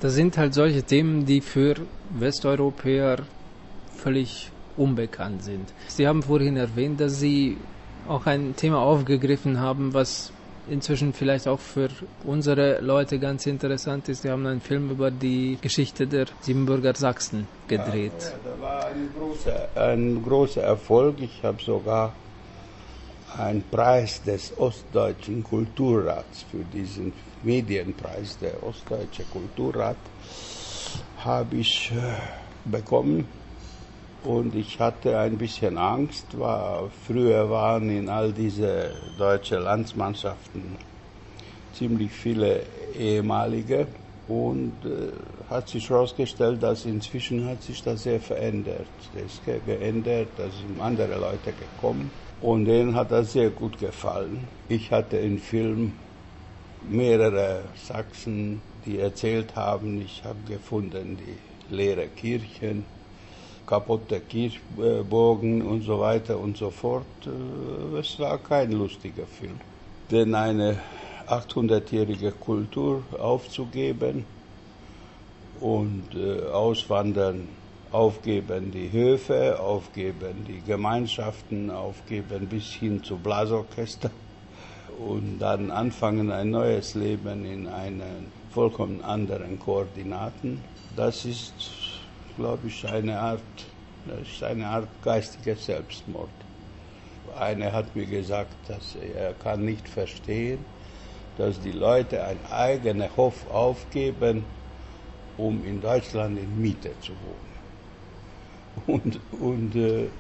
Das sind halt solche Themen, die für Westeuropäer völlig unbekannt sind. Sie haben vorhin erwähnt, dass Sie auch ein Thema aufgegriffen haben, was inzwischen vielleicht auch für unsere Leute ganz interessant ist. Sie haben einen Film über die Geschichte der Siebenbürger Sachsen gedreht. Ja, das war ein großer Erfolg. Ich habe sogar einen Preis des Ostdeutschen Kulturrats für diesen Medienpreis, der Ostdeutsche Kulturrat, habe ich bekommen. Und ich hatte ein bisschen Angst, weil früher waren in all diese deutschen Landsmannschaften ziemlich viele ehemalige und hat sich herausgestellt, dass inzwischen hat sich das sehr verändert. Es ist geändert, da sind andere Leute gekommen und denen hat das sehr gut gefallen. Ich hatte im Film mehrere Sachsen, die erzählt haben, ich habe gefunden die leere Kirchen, kaputte Kirchburgen und so weiter und so fort. Es war kein lustiger Film. Denn eine 800-jährige Kultur aufzugeben und auswandern, aufgeben die Höfe, aufgeben die Gemeinschaften, aufgeben bis hin zu Blasorchester und dann anfangen ein neues Leben in einen vollkommen anderen Koordinaten, das ist, glaube ich, eine Art geistiger Selbstmord. Einer hat mir gesagt, dass er kann nicht verstehen, dass die Leute einen eigenen Hof aufgeben, um in Deutschland in Miete zu wohnen. Und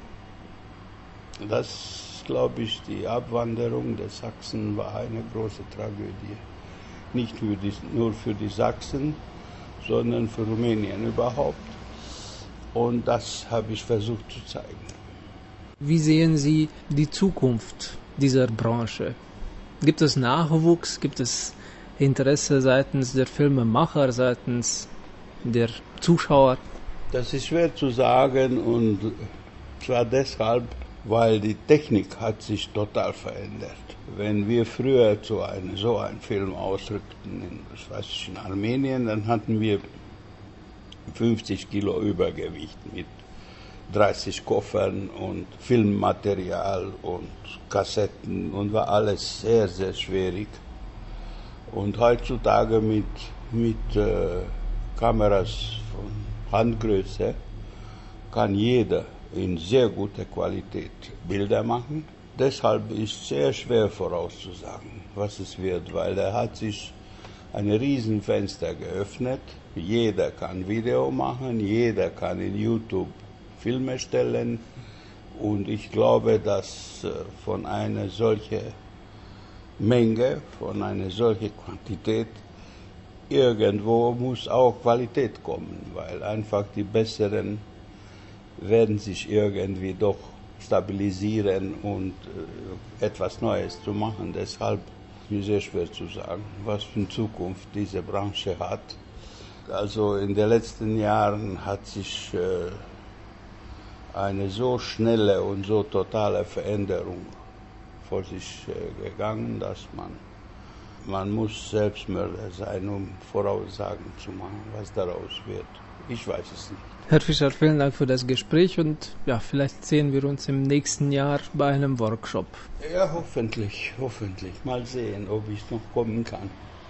das, glaube ich, die Abwanderung der Sachsen war eine große Tragödie. Nicht nur für die Sachsen, sondern für Rumänien überhaupt. Und das habe ich versucht zu zeigen. Wie sehen Sie die Zukunft dieser Branche? Gibt es Nachwuchs? Gibt es Interesse seitens der Filmemacher, seitens der Zuschauer? Das ist schwer zu sagen und zwar deshalb, weil die Technik hat sich total verändert. Wenn wir früher zu so einem Film ausrückten, in Armenien, dann hatten wir 50 Kilo Übergewicht mit 30 Koffern und Filmmaterial und Kassetten und war alles sehr, sehr schwierig. Und heutzutage mit Kameras von Handgröße kann jeder in sehr guter Qualität Bilder machen. Deshalb ist es sehr schwer vorauszusagen, was es wird, weil da hat sich ein Riesenfenster geöffnet. Jeder kann Video machen, jeder kann in YouTube Filme stellen und ich glaube, dass von einer solchen Menge, von einer solchen Quantität irgendwo muss auch Qualität kommen, weil einfach die Besseren werden sich irgendwie doch stabilisieren und etwas Neues zu machen. Deshalb ist mir sehr schwer zu sagen, was für eine Zukunft diese Branche hat. Also in den letzten Jahren hat sich eine so schnelle und so totale Veränderung vor sich gegangen, dass man muss Selbstmörder sein, um Voraussagen zu machen, was daraus wird. Ich weiß es nicht. Herr Fischer, vielen Dank für das Gespräch und ja, vielleicht sehen wir uns im nächsten Jahr bei einem Workshop. Ja, hoffentlich. Mal sehen, ob ich noch kommen kann.